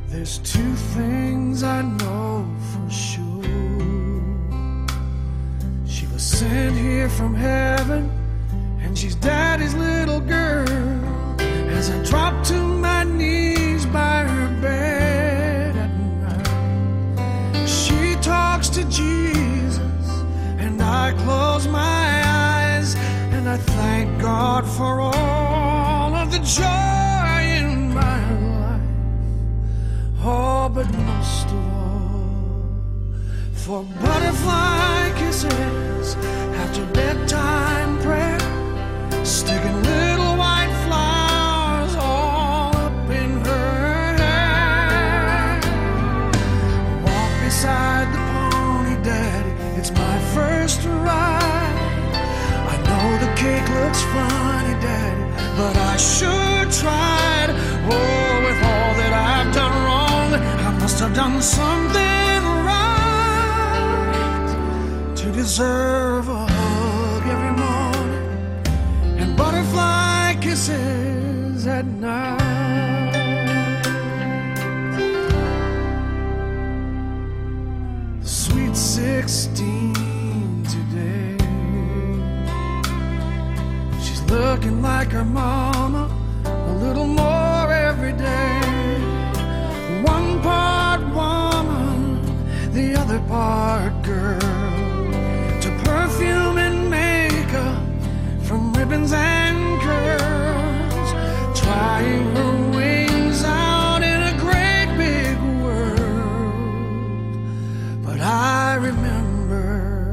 There's two things I know for sure. She was sent here from heaven, and she's Daddy's little girl. As I drop to my knees by her bed at night, she talks to Jesus, and I close my eyes, and I thank God for all of the joy in my life. Oh, but most of all, for butterfly kisses after bedtime prayer, sticking little white flowers all up in her hair. Walk beside the pony, Daddy, it's my first ride. I know the cake looks funny, Daddy, but I sure tried. Oh, with all that I've done wrong, I must have done something right to deserve a hug every morning and butterfly kisses at night. Sweet 16 today, she's looking like her mama a little more every day. One part woman, the other part girl. To perfume and makeup, from ribbons and curls, trying her wings out in a great big world. But I remember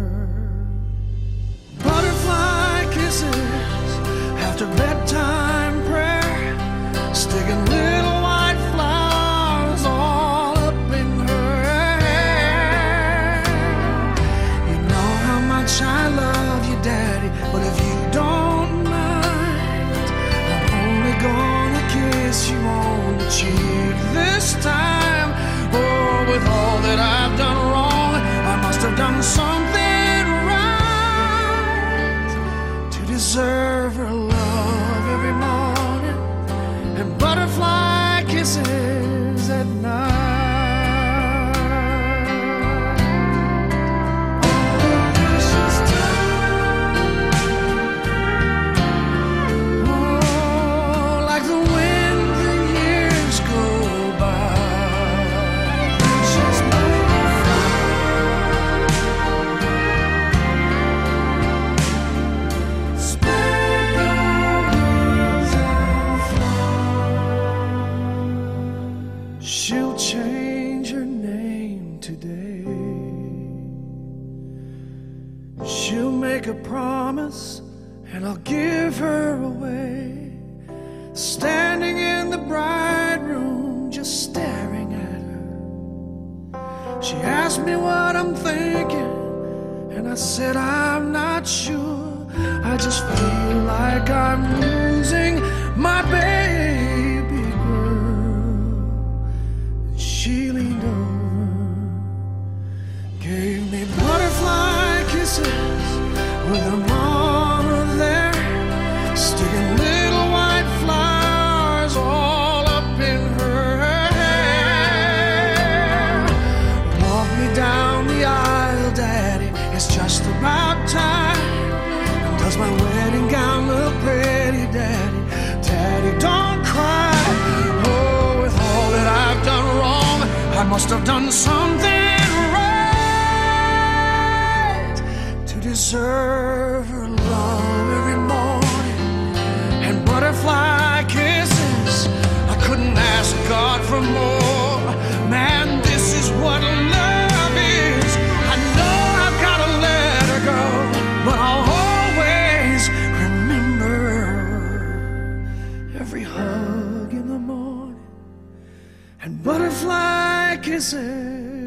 butterfly kisses after bedtime prayer, sticking little white flowers all up in her hair. You know how much I love you, Daddy, but if you don't mind, I'm only gonna kiss you on the cheek this time. Oh, with all that I've done wrong, I must have done something right to deserve her love every morning and butterfly kisses at night. Oh, like the wind, the years go by. She's spread your wings and fly. She'll change her name today. She'll make a promise, and I'll give her away. Standing in the bride room, just staring at her, she asked me what I'm thinking, and I said I'm not sure. I just feel like I'm losing my baby girl. And she leaned over, gave me butterfly kisses with her mama there, sticking little white flowers all up in her hair. Walk me down the aisle, Daddy, it's just about time. And does my wedding gown look pretty, Daddy? Daddy, don't cry. Oh, with all that I've done wrong, I must have done something right to deserve her love every morning and butterfly kisses. I couldn't ask God for more. Man, this is what love is. I know I've gotta let her go, but I'll always remember every hug in the morning and butterfly kisses